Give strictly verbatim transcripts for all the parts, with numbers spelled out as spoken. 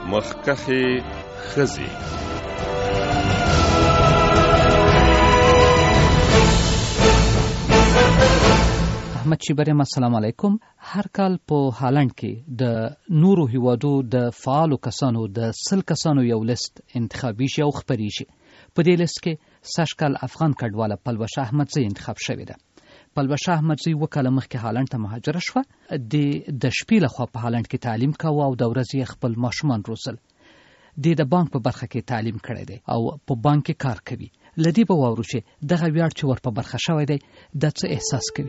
مخکخې ښځې. احمد شیبریم، السلام علیکم. هر کال په هالند کې د نورو هیوادو د فعالو کسانو د سل کسانو یو لیست انتخابي شي او خپریږي. په دې لیست کې سږکال افغان کډواله پلوشه احمدزی انتخاب شوې ده. پلوشه احمدزی وکاله مخکې هالند ته مهاجره شوه. د شپې لخوا په هالند کې تعلیم کاوه او د ورځې خپل ماشومان روزل. د د بانک په برخه کې تعلیم کړی دی او په بانک کې کار کوي. لدی به واورو چې دغه ویاړ چې ور په برخه شوی دی د څه احساس کوي.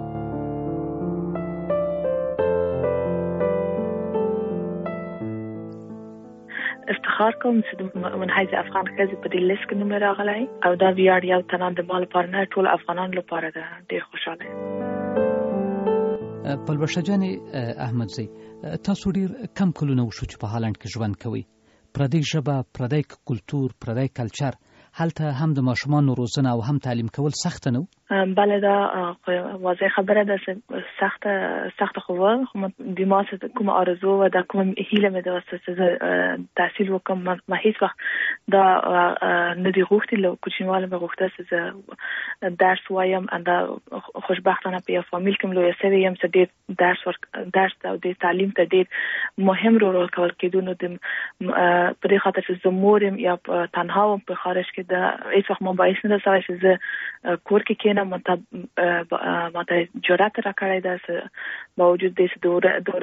افتخار کوم چې من حیث افغان ښځې په دې لیست کې نوم راغلی او دا ویاړ یو تنه د ما لپاره نه، ټول افغانانو لپاره ده. ډېر خوشحاله یم. پلوشه جانې احمدزی، تاسو ډېر کم کلونه وشو چې په هالند کې ژوند کوئ. پردی ژبه، پردی کلتور، پردی کلچر، هلته هم د ماشومانو روزنه او هم تعلیم کول سخت نه و؟ بله، دا واضح خبره ده چې سخت سخت خو و، خو د ما کومه آرزو و، دا کومه هیله مې ده چې زه تحصیل وکړم. ما هیڅ وخت دا نه دي غوښتي، له کوچنیواله مې غوښته چې زه درس وایم. دا خوشبختانه په یو فامیل کې لویه سوې یم چې ډېر درس درس او د تعلیم ته ډېر مهم رول ورکول کېدو. نو په دې خاطر چې زه مور یم یا تنها وم په خارج کې، دا هیڅ وخت ما باعث نه ده سوی چې زه کور کې کېنم. ما ته جرأت راکړی ده چې با وجود دې چې د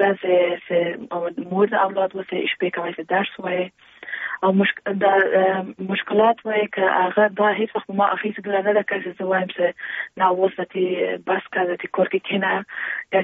ورځې مور د اولاد وسې شپې کوی چې درس وایي او دا مشکلات وایي که هغه دا هیڅ وخت ما اخیستې ګله نه ده کړې چې زه وایم چې نه اوس دې بس کړه، دې کور کې کېنه. یا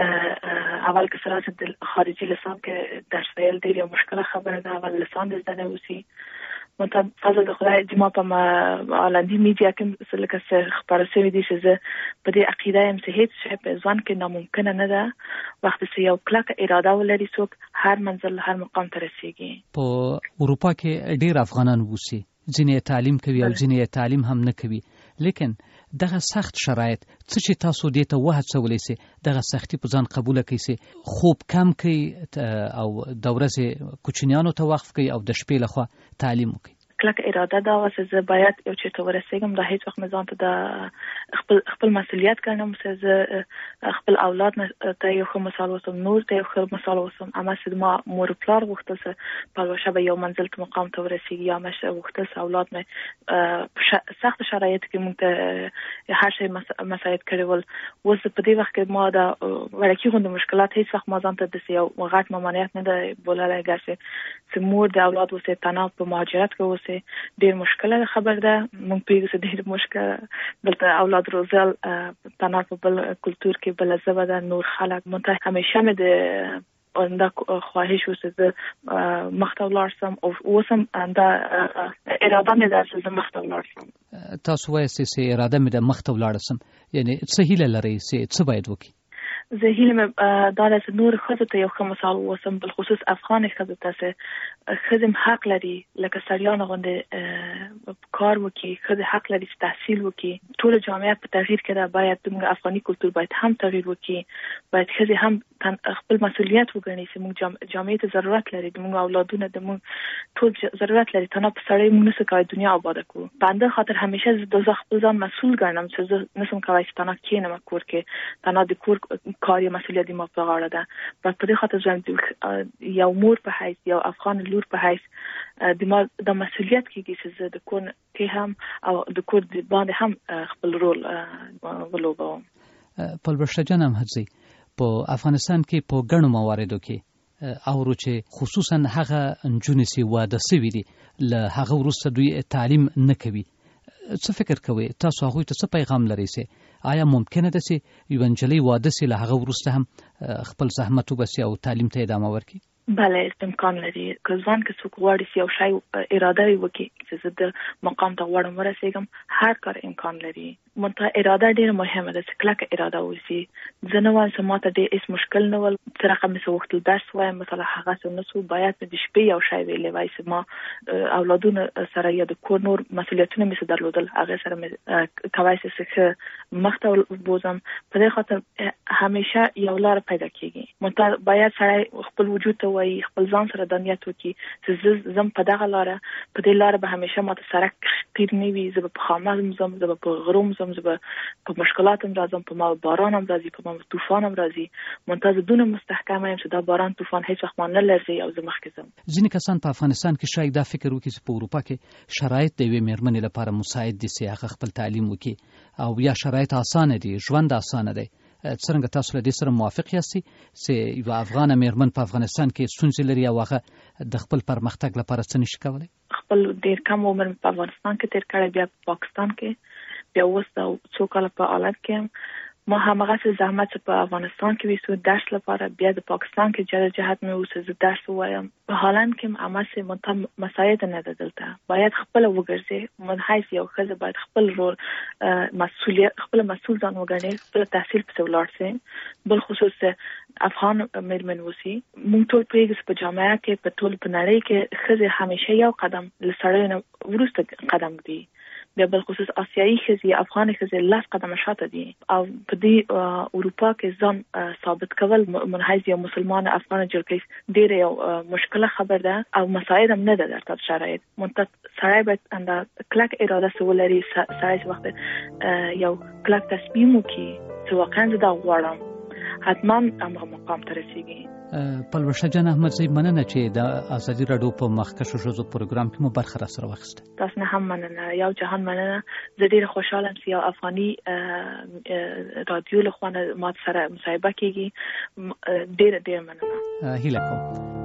چې اول کې سره چې د خارجي لسان کې درس ویل ډېر یو مشکله خبره ده. اول لسان دې زده نه اوسي. مطلب فضل د خدای چې ما په هالندي میډیا کې لکه څه خپاره شوي دي چې زه په دې عقیده یم چې هیڅ شی په ځوان کې ناممکنه نه ده. وخت چې یو کلکه اراده ولري څوک هر منزل هر مقام ته رسیږي. په اروپا کې ډېر افغانان اوسي، ځینې تعلیم کوي او ځینې تعلیم هم نه کوي. لیکن دغه سخت شرایط څه چې تاسو دې ته وهڅولی سي، دغه سختي په ځان قبوله کوي سي، خوب کم کوي او د ورځې کوچنیانو ته وقف کوي او د شپې لخوا تعلیم وکړي. کلک اراده دا و چې زه باید یو چیرته ورسېږم. دا هیڅ وخت مې ځان ته د خپل خپل مسؤلیت ګڼم چې زه خپل اولاد ته یو ښه مثال اوسم، نور ته یو ښه مثال اوسم. اما چې ما مور پلار غوښتل چې پلوشه به یو منزل ته مقام ته ورسېږي، یا مې غوښتل چې اولاد مې په سخت شرایطو کې موږ ته هر شی مساعد کړی ول. اوس په دې وخت کې ما دا وړکي غوندې مشکلات هیڅ وخت ما ځان ته داسې یو غټ ممانعت نه دی بوللی چې مور د اولاد اوسې تنها په مهاجرت کې ډېر مشکله خبر ده. مونږ پیږو چې ډېر مشکله دلته اولاد روزل تنها په بل کلتور کې بله ژبه ده، نور خلک. مونږ ته همیشه مې د آینده خواهش و چې زه مخته ولاړ سم او اوس هم دا اراده مې ده چې زه مخته ولاړ سم. تاسو وایاست چې اراده مې ده مخته ولاړ سم، یعنې څه هیله لرئ چې څه باید وکړي؟ زه هیله مې دا ده چې نور ښځو ته یو ښه مثال واوسم، بالخصوص افغانې ښځو ته چې ښځې حق لري لکه سړیانو غوندې کار وکړي، ښځې حق لري چې تحصیل وکړي. ټوله جامعه په تغییر کې ده، باید زموږ افغاني کلتور باید هم تغییر وکړي. باید ښځې هم خپل مسؤلیت وګڼي چې موږ جامعې ته ضرورت لري، د موږ اولادونه د موږ ټول ضرورت لري. تنها په سړی موږ نسو کولی دنیا آباده کړو. په همدې خاطر همیشه زه د خپل ځان مسؤل ګڼم چې زه نسم کولی چې تنها کښېنم کور کې، تنها د کور کار یا مسؤلیت ما په غاړه ده. بس په دې خاطر زه یو مور په حیث، یو افغان لور په حیث د ما د مسؤلیت کېږي چې زه د کور کې هم او د کور باندې هم خپل رول ولوبوم. پلوشه جان احمدزی، په افغانستان کې په ګڼو مواردو کې اورو چې خصوصا هغه نجونې چې واده سوي دي له هغه وروسته دوی تعلیم نه کوي. څه فکر کوئ؟ تاسو هغوی ته څه پیغام لرئ؟ چې آیا ممکنه ده چې یوه نجلۍ واده سي له هغه وروسته هم خپل زحمت وباسي او تعلیم ته ادامه ورکړي؟ بله، امکان لري. که ځوان که څوک غواړي چې یو شی اراده یې وکړي چې زه د مقام ته غواړم ورسېږم، هر کار امکان لري. منتها اراده ډېره مهمه ده چې کلکه اراده وسي. زه نه وایم چې ما ته ډېر هېڅ مشکل نه ول، څه رقم مې څه غوښتل درس وایم مثلا هغسې نه سو. باید مې د شپې یو شی ویلی وای چې ما اولادونه سره یا د کور نور مسؤلیتونه مې څه درلودل، هغې سره مې کولی شي چې ښه مخته بوځم. په دې خاطر همیشه یو لاره پیدا کېږي. منتها باید سړی خپل وجود ته وایي خپل ځان سره د نیت وکړي چې زم په دغه لاره په دې لاره به همیشه ماته سرک قیر نه وي، زه به په خامه زم، زه به په غروم زم، زه به په مشکلات هم راځم، په ما باران هم راځي، په ما طوفان هم راځي. منتظر دونه مستحکم یم چې دا باران طوفان هیڅ وخت ما نه لرزي او زه مخکې ځم. ځینې کسان په افغانستان کې شاید دا فکر وکړي چې په اروپا کې شرایط د یوې مېرمنې لپاره مساعد دي چې هغه خپل تعلیم وکړي او یا شرایط اسانه دي، ژوند اسانه دی. څرنګه تاسو له دې سره موافق یاستئ چې یوه افغانه مېرمن په افغانستان کې ستونزې لري او هغه د خپل پرمختګ لپاره څه نشي کولی؟ خپل ډېر کم عمر په افغانستان کې تېر کړی، بیا په پاکستان کې، بیا اوس څو کاله په هالند کې ما همغسې زحمت چې په افغانستان کې ویسو درس لپاره، بیا د پاکستان کې جدوجهد مې وسو زه درس ووایم. په هالند کې همغسې منتها مساعد نه ده. دلته باید خپله وګرځې، من حیث یو ښځه باید خپل رول مسؤلیت خپل مسؤل ځان وګڼې، خپل تحصیل پسې ولاړ سي، بل خصوص افغان مېرمن اوسي. موږ ټول پوهېږو چې په جامعه کې په ټول په نړۍ کې ښځې همیشه یو قدم له سړیو نه وروسته قدم ږدي، بیا بل خصوص آسیایي ښځې افغاني ښځې لس قدمه شاته دي. او په دې اروپا کې ځان ثابت کول من حیث یو مسلمان افغان جلکې ډېره یو مشکله خبر ده او مساعد هم نه ده درته شرایط. منتها سړی باید انده کلک اراده سه ولري، سړی وخت یو کلک تصمیم وکړي چې واقعا زه دا غواړم، حتما همغه مقام ته رسیږي. پلوشه جان احمدزی، مننه چې د ازادي راډیو په مخکښو ښځو پروګرام کې مو برخه راسره واخیسته. تاسو نه هم مننه، یو جهان مننه. زه ډېره خوشحاله یم چې یو افغاني رادیو له خوا نه ما سره مصاحبه کېږي. ډېره ډېره مننه. هیله کوم.